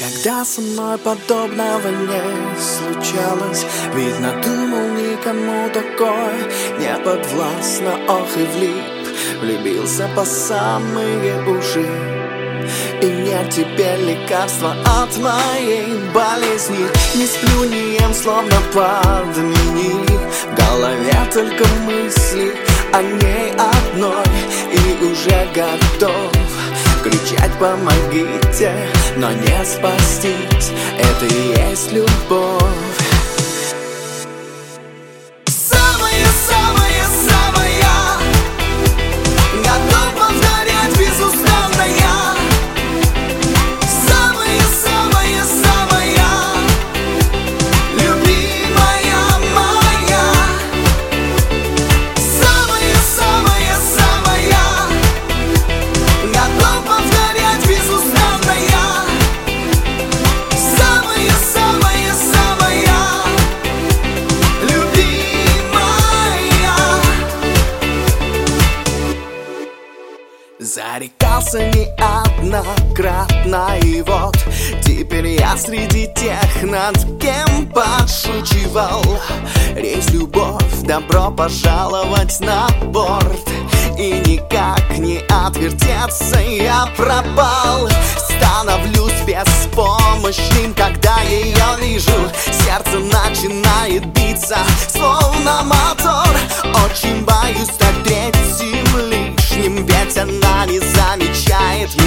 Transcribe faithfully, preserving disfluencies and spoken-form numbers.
Никогда со мной подобного не случалось. Ведь надумал никому такое не подвластно. Ох и влип, влюбился по самые уши. И нет теперь лекарства от моей болезни. Не сплю, не ем, словно подменили. В голове только мысли о ней одной. И уже готов кричать помогите, но не спастись. Это и есть любовь. Зарекался неоднократно, и вот теперь я среди тех, над кем подшучивал. Рейс любовь, добро пожаловать на борт. И никак не отвертеться я пропал. Становлюсь беспомощным, когда ее вижу. Сердце начинает биться, словно мотор. Очень боюсь стать третьим лишним, ведь она не замечает